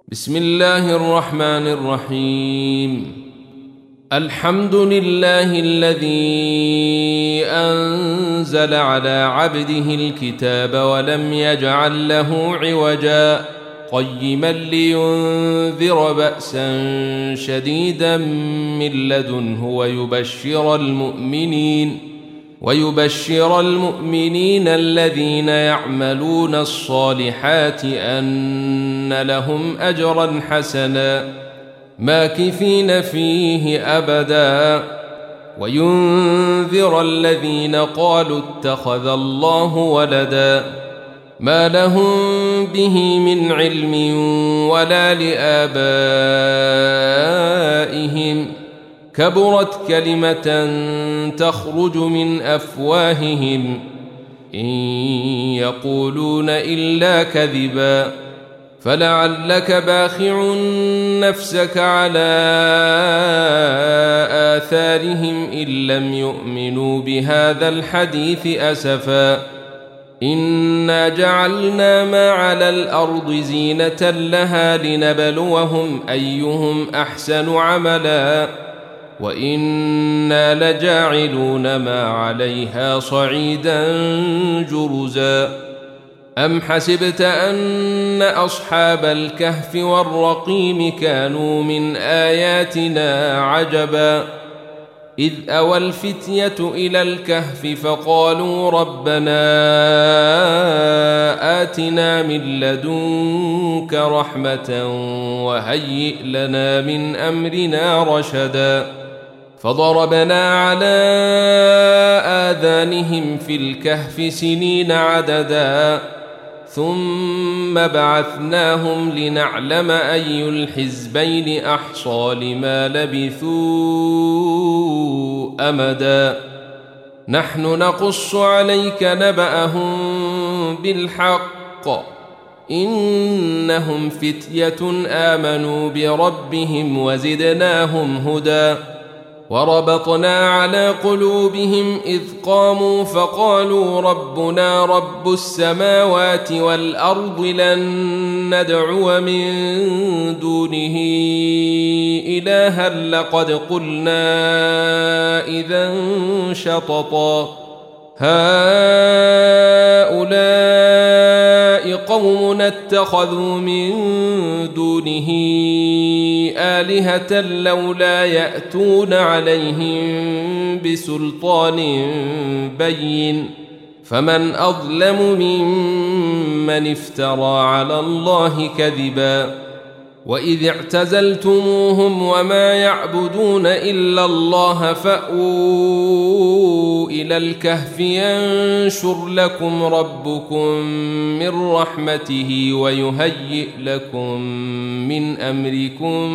بسم الله الرحمن الرحيم. الحمد لله الذي أنزل على عبده الكتاب ولم يجعل له عوجا قيما لينذر بأسا شديدا من لدنه ويبشر المؤمنين الذين يعملون الصالحات أن لهم أجرا حسنا ماكثين فيه أبدا وينذر الذين قالوا اتخذ الله ولدا ما لهم به من علم ولا لآبائهم كبرت كلمة تخرج من أفواههم إن يقولون إلا كذبا فلعلك باخع نفسك على آثارهم إن لم يؤمنوا بهذا الحديث أسفا إنا جعلنا ما على الأرض زينة لها لنبلوهم أيهم أحسن عملا وإنا لجاعلون ما عليها صعيدا جرزا أم حسبت أن أصحاب الكهف والرقيم كانوا من آياتنا عجبا إذ أوى الفتية إلى الكهف فقالوا ربنا آتنا من لدنك رحمة وهيئ لنا من أمرنا رشدا فضربنا على آذانهم في الكهف سنين عددا ثم بعثناهم لنعلم أي الحزبين أحصى لما لبثوا أمدا نحن نقص عليك نبأهم بالحق إنهم فتية آمنوا بربهم وزدناهم هدى وربطنا على قلوبهم إذ قاموا فقالوا ربنا رب السماوات والأرض لن ندعو من دونه إلها لقد قلنا إذا شططا هؤلاء قوم اتخذوا من دونه آلهة لولا يأتون عليهم بسلطان بين فمن أظلم ممن افترى على الله كذبا وإذ اعتزلتموهم وما يعبدون إلا الله فأووا إلى الكهف ينشر لكم ربكم من رحمته ويهيئ لكم من أمركم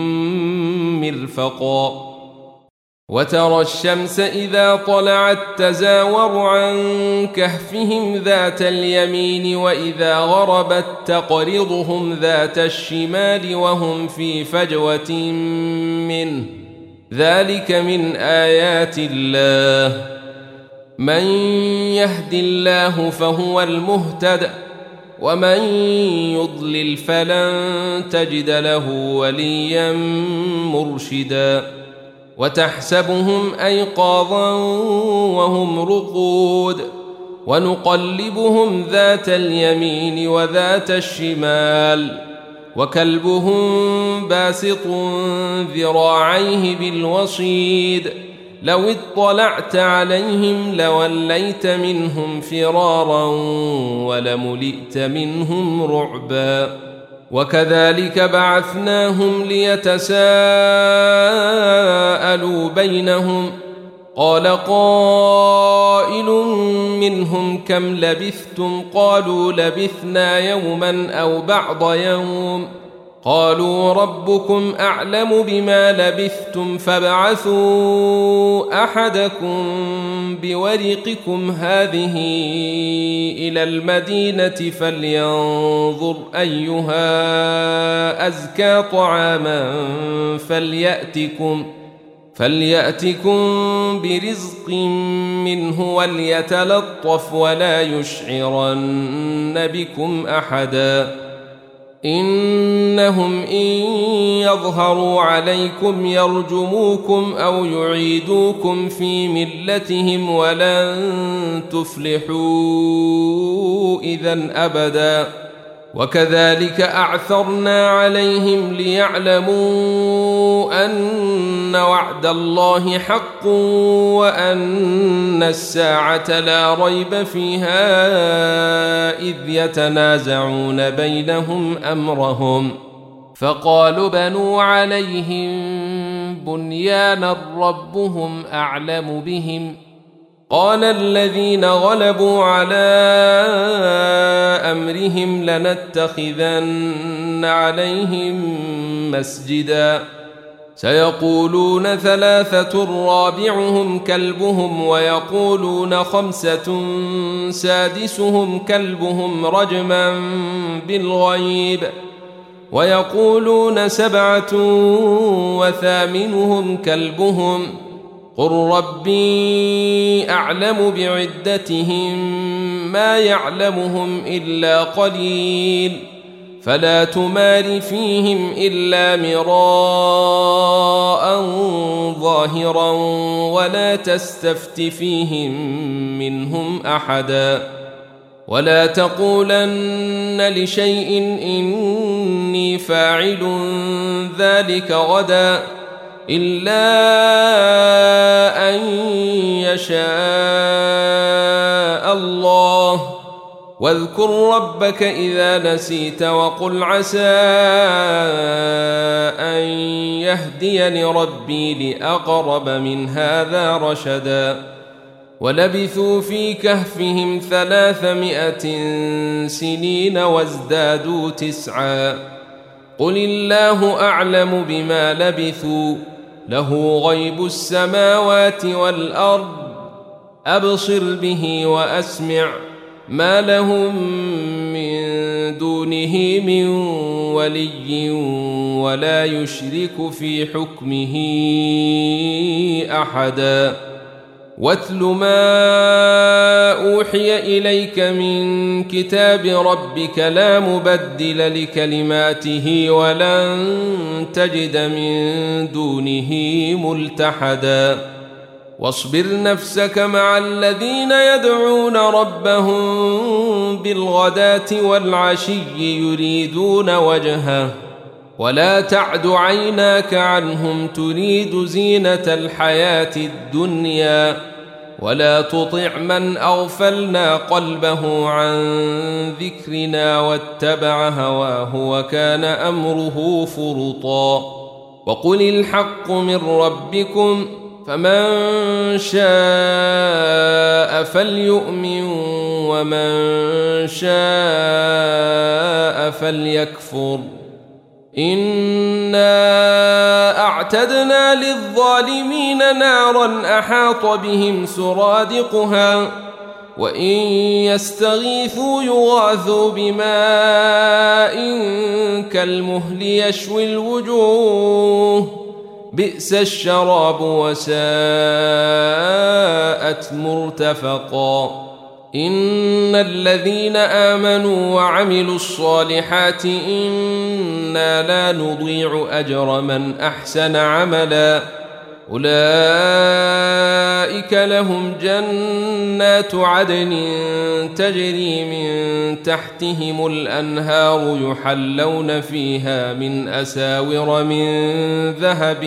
مرفقا وترى الشمس إذا طلعت تزاور عن كهفهم ذات اليمين وإذا غربت تقرضهم ذات الشمال وهم في فجوة منه ذلك من آيات الله من يهد الله فهو المهتد ومن يضلل فلن تجد له وليا مرشدا وتحسبهم أيقاظا وهم رقود ونقلبهم ذات اليمين وذات الشمال وكلبهم باسط ذراعيه بالوصيد لو اطلعت عليهم لوليت منهم فرارا ولملئت منهم رعبا وكذلك بعثناهم ليتساءلوا بينهم قال قائل منهم كم لبثتم قالوا لبثنا يوما أو بعض يوم قالوا ربكم أعلم بما لبثتم فابعثوا أحدكم بورقكم هذه إلى المدينة فلينظر أيها أزكى طعاما فليأتكم برزق منه وليتلطف ولا يشعرن بكم أحدا إنهم إن يظهروا عليكم يرجموكم أو يعيدوكم في ملتهم ولن تفلحوا إذن أبدا وكذلك أعثرنا عليهم ليعلموا أن وعد الله حق وأن الساعة لا ريب فيها إذ يتنازعون بينهم أمرهم فقالوا بنوا عليهم بنيانا ربهم أعلم بهم قال الذين غلبوا على أمرهم لنتخذن عليهم مسجدا سيقولون ثلاثة رابعهم كلبهم ويقولون خمسة سادسهم كلبهم رجما بالغيب ويقولون سبعة وثامنهم كلبهم قل ربي أعلم بعدتهم ما يعلمهم إلا قليل فلا تمار فيهم إلا مراء ظاهرا ولا تستفت فيهم منهم أحدا ولا تقولن لشيء إني فاعل ذلك غدا إلا أن يشاء الله واذكر ربك إذا نسيت وقل عسى أن يهديني ربي لأقرب من هذا رشدا ولبثوا في كهفهم 300 سنين وازدادوا 9 قل الله أعلم بما لبثوا له غيب السماوات والأرض أبصر به وأسمع ما لهم من دونه من ولي ولا يشرك في حكمه أحدا واتل ما أوحي إليك من كتاب ربك لا مبدل لكلماته ولن تجد من دونه ملتحدا واصبر نفسك مع الذين يدعون ربهم بالغداة والعشي يريدون وجهه ولا تعد عيناك عنهم تريد زينة الحياة الدنيا ولا تطع من أغفلنا قلبه عن ذكرنا واتبع هواه وكان أمره فرطا وقل الحق من ربكم فمن شاء فليؤمن ومن شاء فليكفر إنا أعتدنا للظالمين نارا أحاط بهم سرادقها وإن يستغيثوا يغاثوا بماء كالمهل يشوي الوجوه بئس الشراب وساءت مرتفقا إن الذين آمنوا وعملوا الصالحات إنا لا نضيع أجر من أحسن عملا أولئك لهم جنات عدن تجري من تحتهم الأنهار يحلون فيها من أساور من ذهب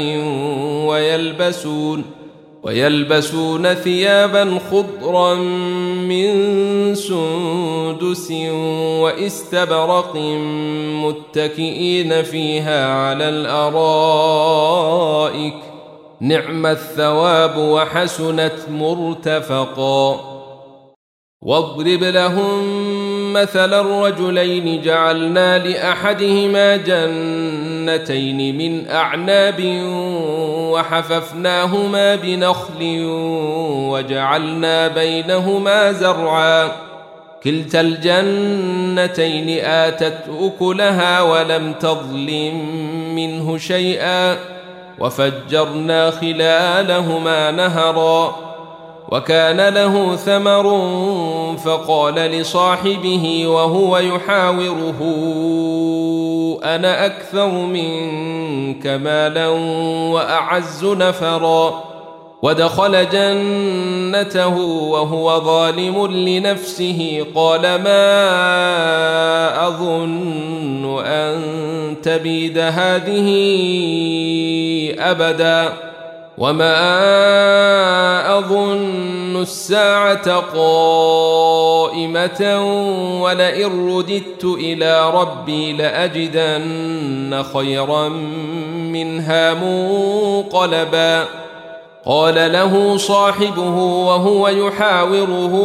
ويلبسون ثيابا خضرا من سندس واستبرق متكئين فيها على الأرائك نعم الثواب وحسنت مرتفقا واضرب لهم مثل الرجلين جعلنا لأحدهما جنتين من أعناب وحففناهما بنخل وجعلنا بينهما زرعا كلتا الجنتين آتت أكلها ولم تظلم منه شيئا وفجرنا خلالهما نهرا وكان له ثمر فقال لصاحبه وهو يحاوره أنا أكثر منك مالا وأعز نفرا ودخل جنته وهو ظالم لنفسه قال ما أظن أن تبيد هذه أبدا وما أظن الساعة قائمة ولئن رددت إلى ربي لأجدن خيرا منها منقلبا قال له صاحبه وهو يحاوره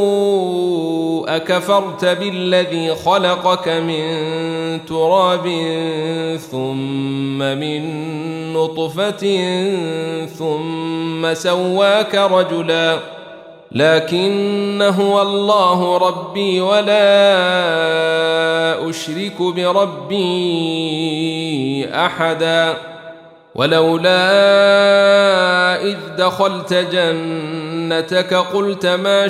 أكفرت بالذي خلقك من تراب ثم من نطفة ثم سواك رجلا لكن هو الله ربي ولا أشرك بربي أحدا ولولا إذ دخلت جنتك قلت ما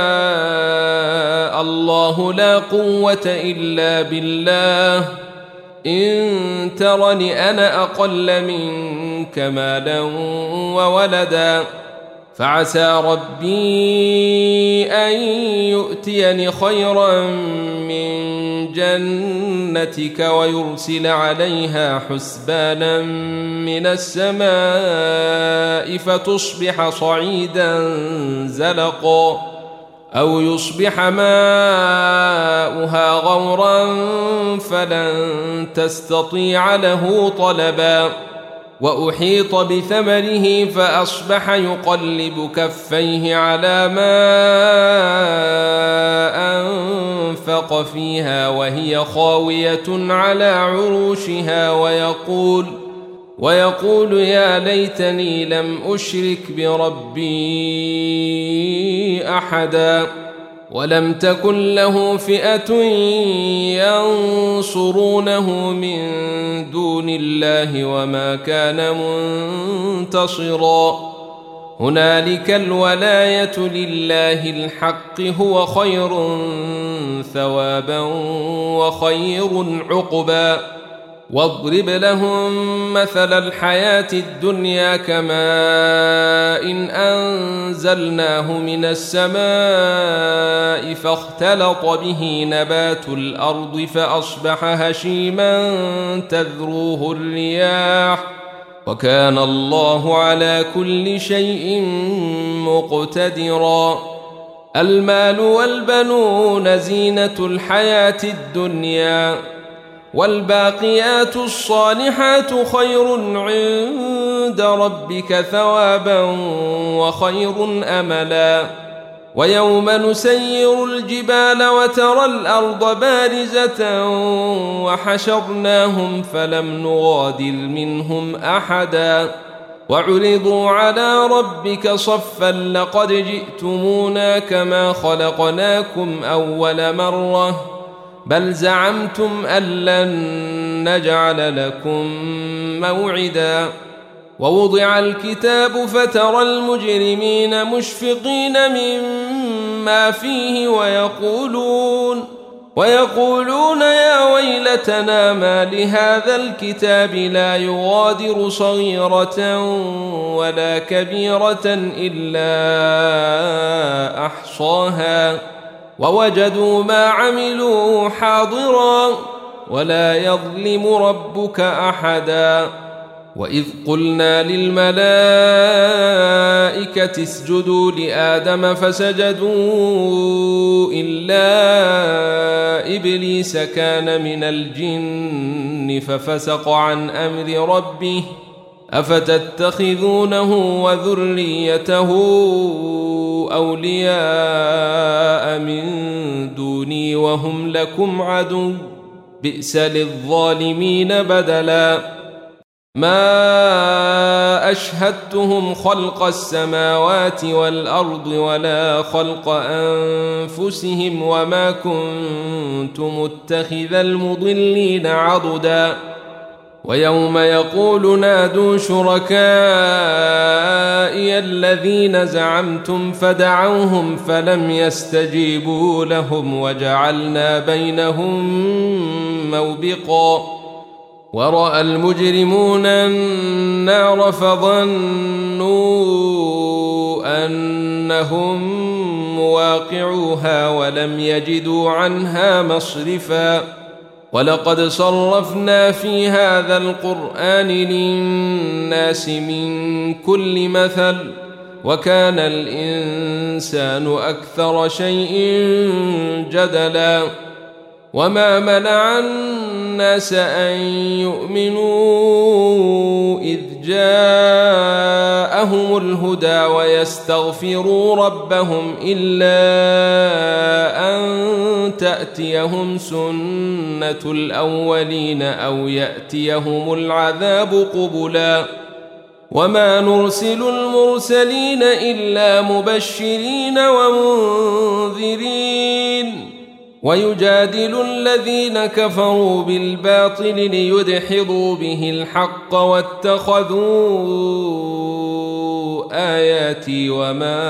شاء الله لا قوة إلا بالله إن ترني أنا أقل منك مالا وولدا فعسى ربي أن يؤتيني خيرا من جنتك ويرسل عليها حسبانا من السماء فتصبح صعيدا زلقا أو يصبح ماؤها غورا فلن تستطيع له طلبا وأحيط بثمره فأصبح يقلب كفيه على ما أنفق فيها وهي خاوية على عروشها ويقول يا ليتني لم أشرك بربي أحدا ولم تكن له فئة ينصرونه من دون الله وما كان منتصرا هنالك الولاية لله الحق هو خير ثوابا وخير عقبا واضرب لهم مثل الحياة الدنيا كماء إن أنزلناه من السماء فاختلط به نبات الأرض فأصبح هشيما تذروه الرياح وكان الله على كل شيء مقتدرا المال والبنون زينة الحياة الدنيا والباقيات الصالحات خير عند ربك ثوابا وخير أملا ويوم نسير الجبال وترى الأرض بارزة وحشرناهم فلم نغادر منهم أحدا وعرضوا على ربك صفا لقد جئتمونا كما خلقناكم أول مرة بل زعمتم أن لن نجعل لكم موعدا ووضع الكتاب فترى المجرمين مشفقين مما فيه ويقولون يا ويلتنا ما لهذا الكتاب لا يغادر صغيرة ولا كبيرة إلا أحصاها ووجدوا ما عملوا حاضرا ولا يظلم ربك أحدا وإذ قلنا للملائكة اسجدوا لآدم فسجدوا إلا إبليس كان من الجن ففسق عن أمر ربه أفتتخذونه وذريته أولياء من دوني وهم لكم عدو بئس للظالمين بدلا ما أشهدتهم خلق السماوات والأرض ولا خلق أنفسهم وما كنت متخذ المضلين عضدا ويوم يقول نادوا شركائي الذين زعمتم فدعوهم فلم يستجيبوا لهم وجعلنا بينهم موبقا ورأى المجرمون النار فظنوا أنهم مواقعوها ولم يجدوا عنها مصرفا ولقد صرفنا في هذا القرآن للناس من كل مثل وكان الإنسان أكثر شيء جدلا وما منع الناس أن يؤمنوا إذ جاءهم الهدى ويستغفروا ربهم إلا أن تأتيهم سنة الأولين أو يأتيهم العذاب قبلا وما نرسل المرسلين إلا مبشرين ومنذرين ويجادل الذين كفروا بالباطل ليدحضوا به الحق واتخذوا آياتي وما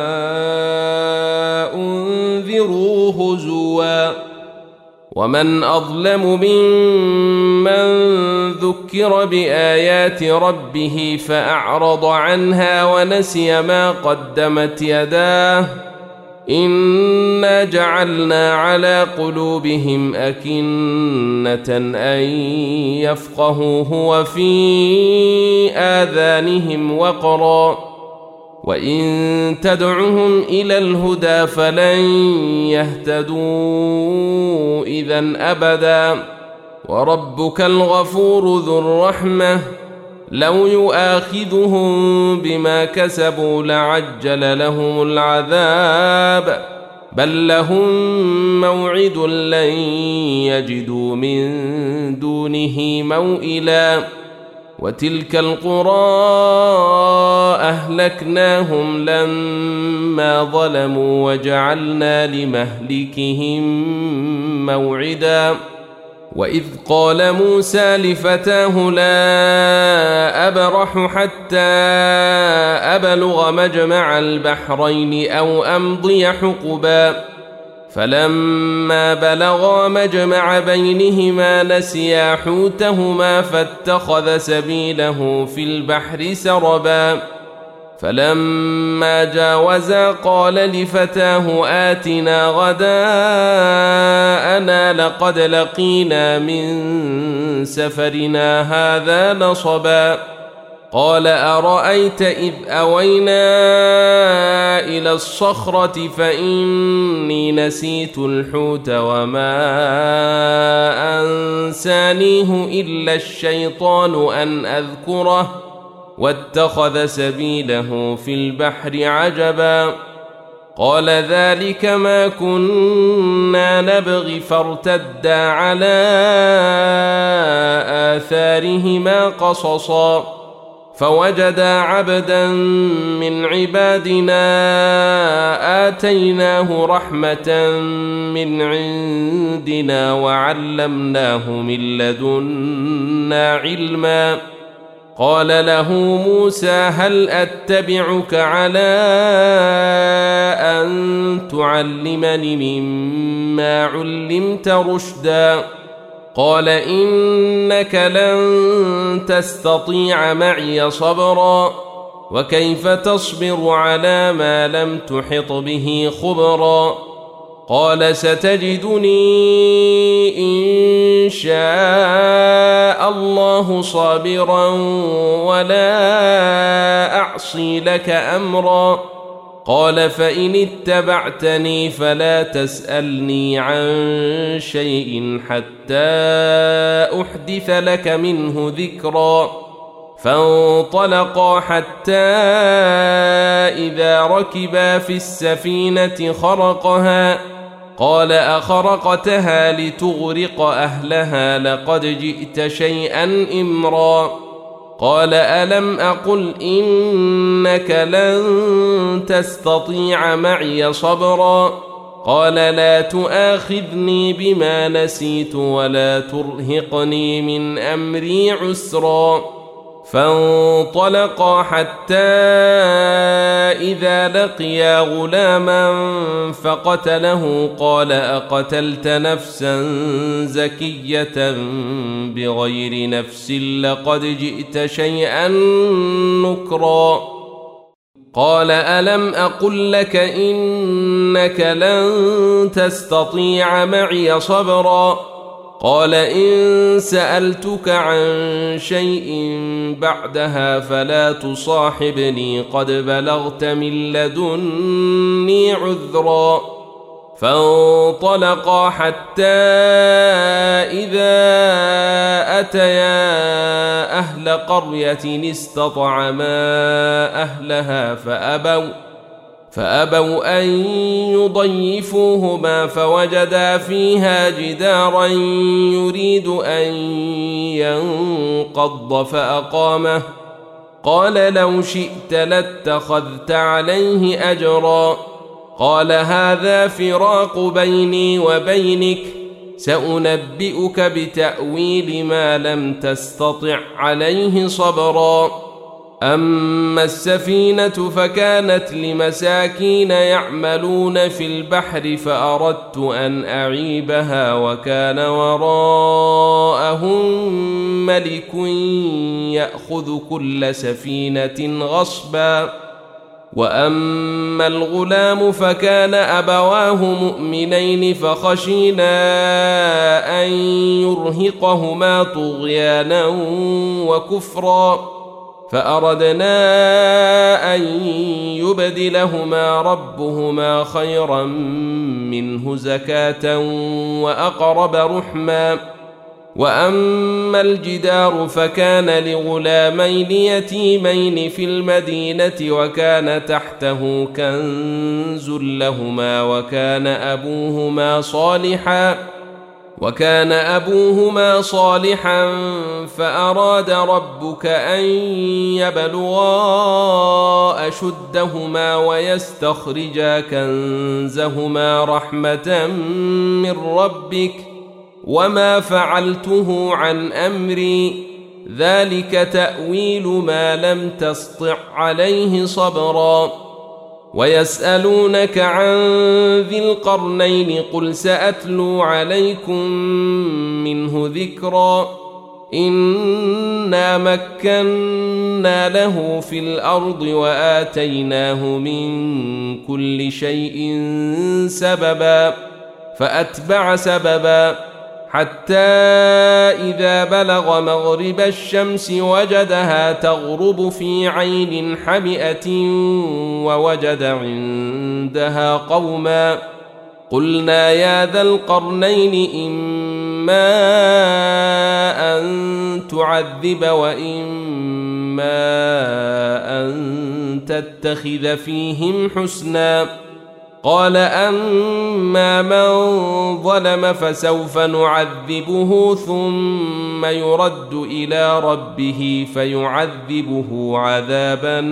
أنذروا هزوا ومن أظلم ممن ذكر بآيات ربه فأعرض عنها ونسي ما قدمت يداه إنا جعلنا على قلوبهم أكنة أن يفقهوه وفي آذانهم وقرا وإن تدعهم إلى الهدى فلن يهتدوا إذن أبدا وربك الغفور ذو الرحمة لو يؤاخذهم بما كسبوا لعجل لهم العذاب بل لهم موعد لن يجدوا من دونه موئلا وتلك القرى أهلكناهم لما ظلموا وجعلنا لمهلكهم موعدا وإذ قال موسى لفتاه لا أبرح حتى أبلغ مجمع البحرين أو أمضي حقبا فلما بلغا مجمع بينهما نسيا حوتهما فاتخذ سبيله في البحر سربا فلما جاوزا قال لفتاه آتنا غداءنا لقد لقينا من سفرنا هذا نصبا قال أرأيت إذ أوينا إلى الصخرة فإني نسيت الحوت وما أنسانيه إلا الشيطان أن أذكره واتخذ سبيله في البحر عجبا قال ذلك ما كنا نبغي فارتدا على آثارهما قصصا فوجدا عبدا من عبادنا آتيناه رحمة من عندنا وعلمناه من لدنا علما قال له موسى هل أتبعك على أن تعلمني مما علمت رشدا قال إنك لن تستطيع معي صبرا وكيف تصبر على ما لم تحط به خبرا قال ستجدني إن شاء الله صابرا ولا أعصي لك أمرا قال فإن اتبعتني فلا تسألني عن شيء حتى أحدث لك منه ذكرا فانطلقا حتى إذا ركبا في السفينة خرقها قال أخرقتها لتغرق أهلها لقد جئت شيئا إمرا قال ألم أقل إنك لن تستطيع معي صبرا قال لا تؤاخذني بما نسيت ولا ترهقني من أمري عسرا فانطلقا حتى إذا لقيا غلاما فقتله قال أقتلت نفسا زكية بغير نفس لقد جئت شيئا نكرا قال ألم أقل لك إنك لن تستطيع معي صبرا قال إن سألتك عن شيء بعدها فلا تصاحبني قد بلغت من لدني عذرا فانطلقا حتى إذا أتيا أهل قرية استطعما أهلها فأبوا أن يضيفوهما فوجدا فيها جدارا يريد أن ينقض فأقامه قال لو شئت لاتخذت عليه أجرا قال هذا فراق بيني وبينك سأنبئك بتأويل ما لم تستطع عليه صبرا أما السفينة فكانت لمساكين يعملون في البحر فأردت أن أعيبها وكان وراءهم ملك يأخذ كل سفينة غصبا وأما الغلام فكان أبواه مؤمنين فخشينا أن يرهقهما طغيانا وكفرا فأردنا أن يبدلهما ربهما خيرا منه زكاة وأقرب رحما وأما الجدار فكان لغلامين يتيمين في المدينة وكان تحته كنز لهما وكان أبوهما صالحا فأراد ربك أن يبلغا أشدهما ويستخرجا كنزهما رحمة من ربك وما فعلته عن أمري ذلك تأويل ما لم تسطع عليه صبرا ويسألونك عن ذي القرنين قل سأتلو عليكم منه ذكرا إنا مكنا له في الأرض وآتيناه من كل شيء سببا فأتبع سببا حتى إذا بلغ مغرب الشمس وجدها تغرب في عين حمئة ووجد عندها قوما قلنا يا ذا القرنين إما أن تعذب وإما أن تتخذ فيهم حسنا قال أما من ظلم فسوف نعذبه ثم يرد إلى ربه فيعذبه عذابا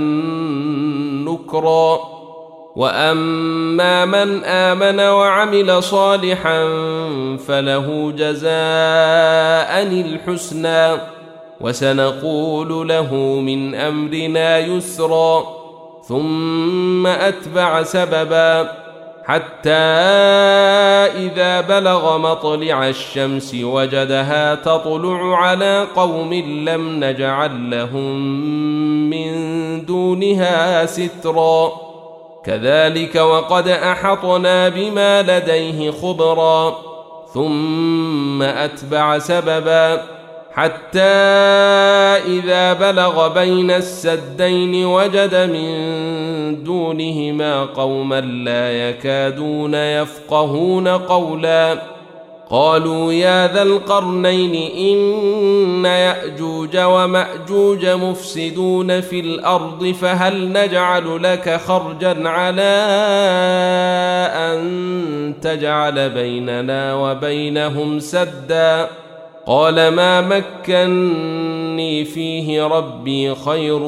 نكرا وأما من آمن وعمل صالحا فله جزاء الحسنى وسنقول له من أمرنا يسرا ثم أتبع سببا حتى إذا بلغ مطلع الشمس وجدها تطلع على قوم لم نجعل لهم من دونها سترا كذلك وقد أحطنا بما لديه خبرا ثم أتبع سببا حتى إذا بلغ بين السدين وجد من دونهما قوما لا يكادون يفقهون قولا قالوا يا ذا القرنين إن يأجوج ومأجوج مفسدون في الأرض فهل نجعل لك خرجا على أن تجعل بيننا وبينهم سدا قال ما مكني إني فيه ربي خير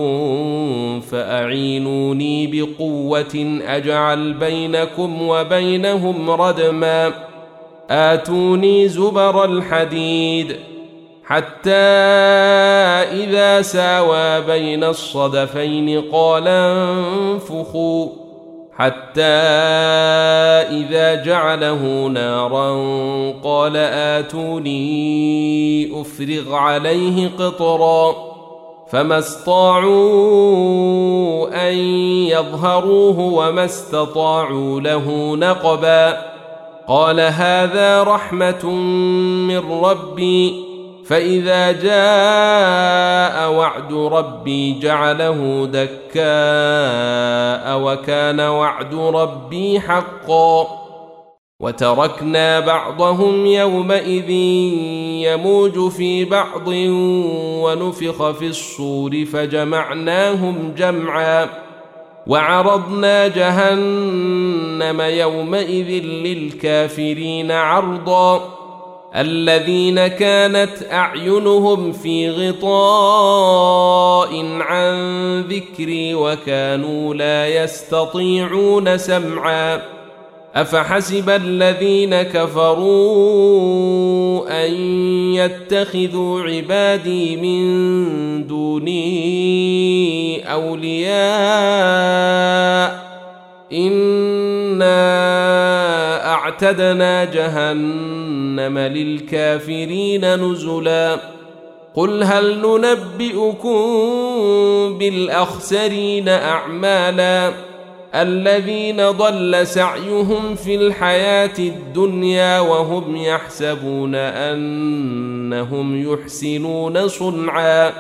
فأعينوني بقوة أجعل بينكم وبينهم ردما آتوني زبر الحديد حتى إذا ساوى بين الصدفين قال انفخوا حتى إذا جعله نارا قال آتوني أفرغ عليه قطرا فما استطاعوا أن يظهروه وما استطاعوا له نقبا قال هذا رحمة من ربي فإذا جاء وعد ربي جعله دكاء وكان وعد ربي حقا وتركنا بعضهم يومئذ يموج في بعض ونفخ في الصور فجمعناهم جمعا وعرضنا جهنم يومئذ للكافرين عرضا الذين كانت أعينهم في غطاء عن ذكري وكانوا لا يستطيعون سمعا أفحسب الذين كفروا أن يتخذوا عبادي من دوني أولياء إنا أعتدنا جهنم للكافرين نزلا قل هل ننبئكم بالأخسرين أعمالا الذين ضل سعيهم في الحياة الدنيا وهم يحسبون أنهم يحسنون صنعا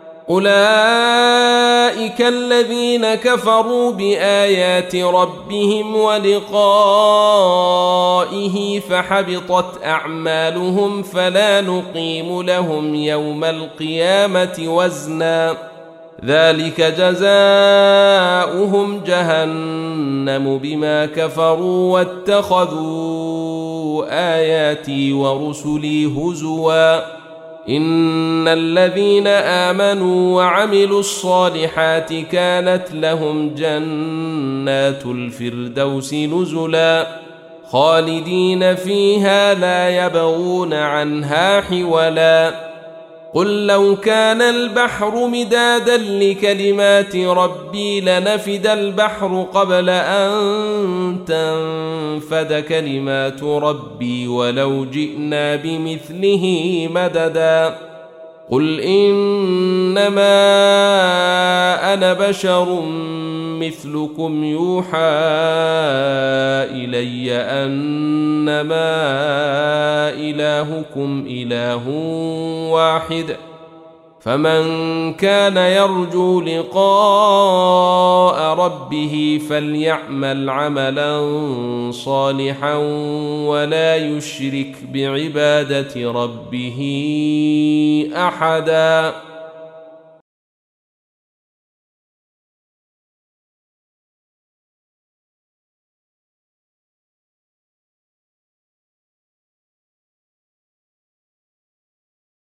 أولئك الذين كفروا بآيات ربهم ولقائه فحبطت أعمالهم فلا نقيم لهم يوم القيامة وزنا ذلك جزاؤهم جهنم بما كفروا واتخذوا آياتي ورسلي هزوا إن الذين آمنوا وعملوا الصالحات كانت لهم جنات الفردوس نزلا خالدين فيها لا يبغون عنها حولا قل لو كان البحر مدادا لكلمات ربي لنفد البحر قبل أن تنفد كلمات ربي ولو جئنا بمثله مددا قل إنما أنا بشر مثلكم يوحى إلي أنما إلهكم إله واحد فمن كان يرجو لقاء ربه فليعمل عملا صالحا ولا يشرك بعبادة ربه أحدا